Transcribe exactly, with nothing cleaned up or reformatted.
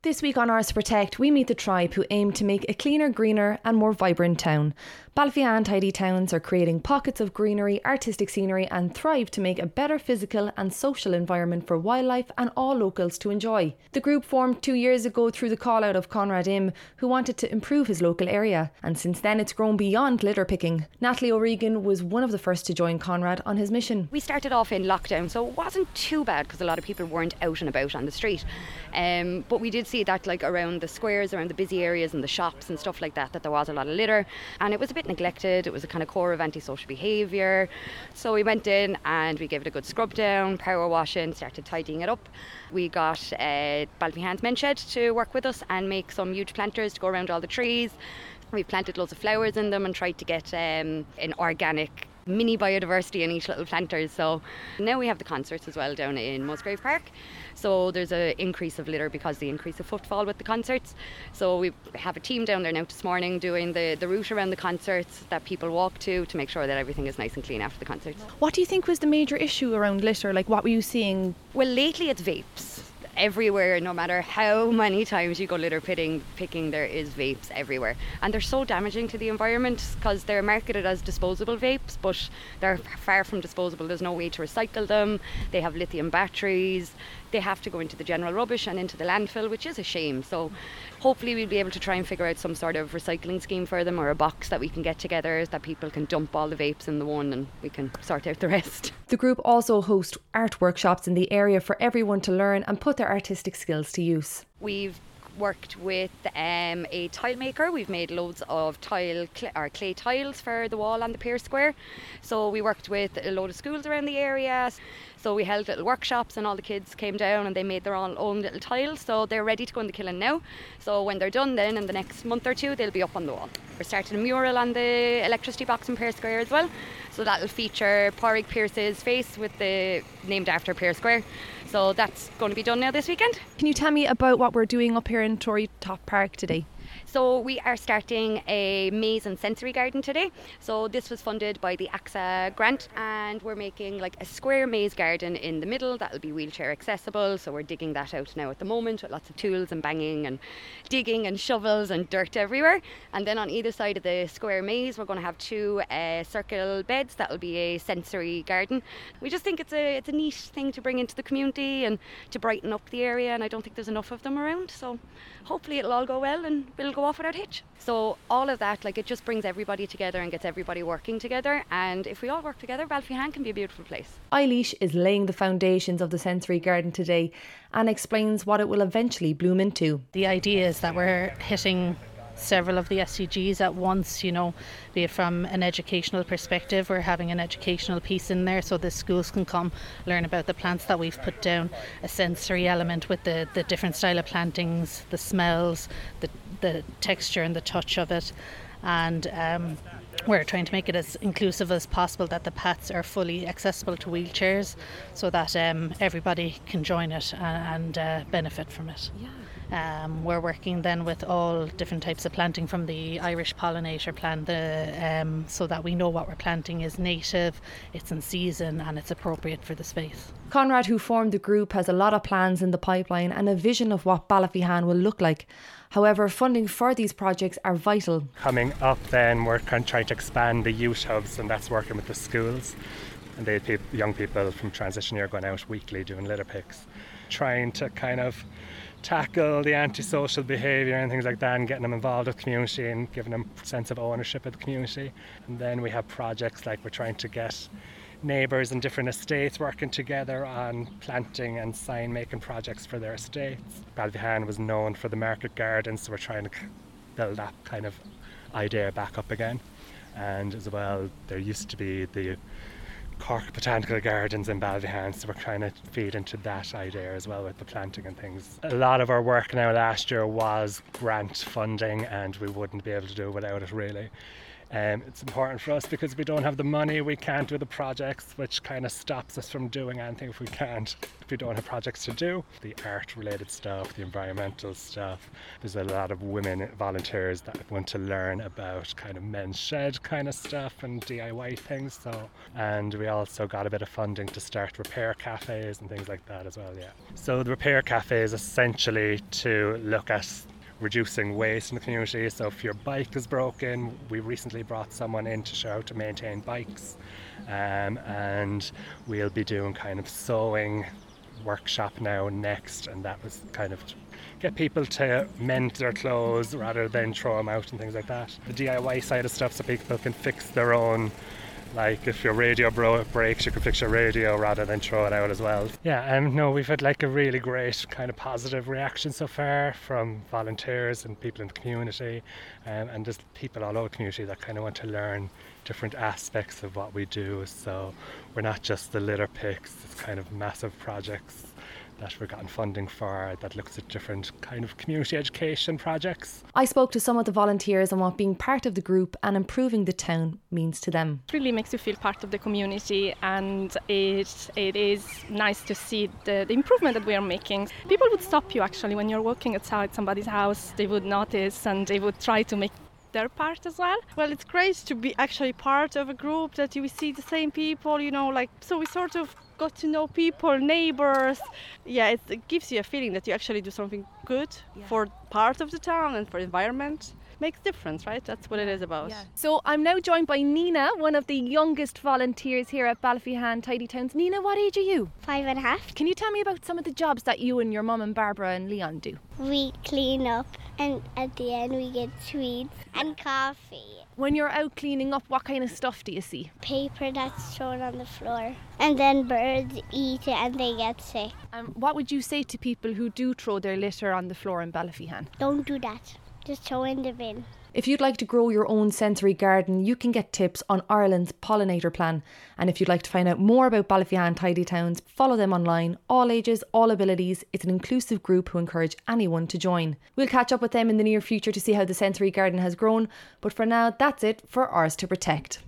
This week on Ours to Protect, we meet the tribe who aim to make a cleaner, greener and more vibrant town. Balfihan Tidy Towns are creating pockets of greenery, artistic scenery and thrive to make a better physical and social environment for wildlife and all locals to enjoy. The group formed two years ago through the call out of Conrad Im, who wanted to improve his local area, and since then it's grown beyond litter picking. Natalie O'Regan was one of the first to join Conrad on his mission. We started off in lockdown, so it wasn't too bad because a lot of people weren't out and about on the street. Um, but we did see that like around the squares, around the busy areas and the shops and stuff like that, that there was a lot of litter and it was a bit neglected. It was a kind of core of antisocial behaviour. So we went in and we gave it a good scrub down, power washing, started tidying it up. We got uh, Balfihan's Men Shed to work with us and make some huge planters to go around all the trees. We planted loads of flowers in them and tried to get um, an organic mini biodiversity in each little planters. So now we have the concerts as well down in Musgrave Park. So there's an increase of litter because of the increase of footfall with the concerts. So we have a team down there now this morning doing the, the route around the concerts that people walk to to make sure that everything is nice and clean after the concerts. What do you think was the major issue around litter? Like, what were you seeing? Well, lately it's vapes. Everywhere, no matter how many times you go litter picking, picking there is vapes everywhere, and they're so damaging to the environment because they're marketed as disposable vapes, but they're far from disposable. There's no way to recycle them. They have lithium batteries. They have to go into the general rubbish and into the landfill, which is a shame. So hopefully we'll be able to try and figure out some sort of recycling scheme for them, or a box that we can get together that people can dump all the vapes in the one and we can sort out the rest. The group also hosts art workshops in the area for everyone to learn and put their artistic skills to use. We've worked with um, a tile maker. We've made loads of tile cl- or clay tiles for the wall on the Pier Square. So we worked with a load of schools around the area. So we held little workshops and all the kids came down and they made their own, own little tiles. So they're ready to go in the kiln now. So when they're done then in the next month or two, they'll be up on the wall. We're starting a mural on the electricity box in Pier Square as well. So that'll feature Pádraig Pearse's face with the named after Pier Square. So that's going to be done now this weekend. Can you tell me about what we're doing up here in Tory Top Park today? So we are starting a maze and sensory garden today. So this was funded by the A C S A grant, and we're making like a square maze garden in the middle that'll be wheelchair accessible. So we're digging that out now at the moment with lots of tools and banging and digging and shovels and dirt everywhere. And then on either side of the square maze we're going to have two uh, circle beds that'll be a sensory garden. We just think it's a it's a neat thing to bring into the community and to brighten up the area, and I don't think there's enough of them around. So hopefully it'll all go well and we'll go off without hitch. So all of that, like, it just brings everybody together and gets everybody working together, and if we all work together, Balfihan can be a beautiful place. Eilish is laying the foundations of the sensory garden today and explains what it will eventually bloom into. The idea is that we're hitting several of the S D Gs at once, you know, be it from an educational perspective. We're having an educational piece in there so the schools can come learn about the plants that we've put down, a sensory element with the, the different style of plantings, the smells, the, the texture and the touch of it, and um, we're trying to make it as inclusive as possible, that the paths are fully accessible to wheelchairs so that um, everybody can join it and, and uh, benefit from it. Yeah. Um, we're working then with all different types of planting from the Irish pollinator plant, the, um, so that we know what we're planting is native, it's in season and it's appropriate for the space. Conrad, who formed the group, has a lot of plans in the pipeline and a vision of what Balfihan will look like. However, funding for these projects are vital. Coming up then, we're trying to expand the youth hubs, and that's working with the schools. And they have young people from transition year going out weekly doing litter picks, trying to kind of tackle the antisocial behaviour and things like that, and getting them involved with the community and giving them a sense of ownership of the community. And then we have projects like we're trying to get neighbours in different estates working together on planting and sign making projects for their estates. Balfihan was known for the market gardens, so we're trying to build that kind of idea back up again. And as well, there used to be the Cork Botanical Gardens in Balfihan, so we're trying to feed into that idea as well with the planting and things. A lot of our work now last year was grant funding, and we wouldn't be able to do it without it really. Um, it's important for us because we don't have the money, we can't do the projects, which kind of stops us from doing anything if we can't, if we don't have projects to do. The art related stuff, the environmental stuff. There's a lot of women volunteers that want to learn about kind of men's shed kind of stuff and D I Y things. So, and we also got a bit of funding to start repair cafes and things like that as well, yeah. So the repair cafe is essentially to look at reducing waste in the community. So if your bike is broken, we recently brought someone in to show how to maintain bikes, um, and we'll be doing kind of sewing workshop now next, and that was kind of get people to mend their clothes rather than throw them out and things like that. The D I Y side of stuff, so people can fix their own, like if your radio bro- breaks, you can fix your radio rather than throw it out as well. Yeah, um, no, we've had like a really great kind of positive reaction so far from volunteers and people in the community, um, and just people all over the community that kind of want to learn different aspects of what we do. So we're not just the litter picks, it's kind of massive projects that we're getting funding for that looks at different kind of community education projects. I spoke to some of the volunteers on what being part of the group and improving the town means to them. It really makes you feel part of the community, and it it is nice to see the, the improvement that we are making. People would stop you actually when you're walking outside somebody's house. They would notice and they would try to make their part as well. Well, it's great to be actually part of a group that you see the same people, you know, like, so we sort of got to know people, neighbors. Yeah, it, it gives you a feeling that you actually do something good yeah. for part of the town and for the environment. Makes difference, right? That's what it is about. Yeah. So I'm now joined by Nina, one of the youngest volunteers here at Ballyphehane Tidy Towns. Nina, what age are you? Five and a half. Can you tell me about some of the jobs that you and your mum and Barbara and Leon do? We clean up, and at the end we get sweets and coffee. When you're out cleaning up, what kind of stuff do you see? Paper that's thrown on the floor. And then birds eat it and they get sick. Um, what would you say to people who do throw their litter on the floor in Ballyphehane? Don't do that. Just throw in the bin. If you'd like to grow your own sensory garden, you can get tips on Ireland's pollinator plan. And if you'd like to find out more about Ballyphehane Tidy Towns, follow them online. All ages, all abilities. It's an inclusive group who encourage anyone to join. We'll catch up with them in the near future to see how the sensory garden has grown. But for now, that's it for Ours to Protect.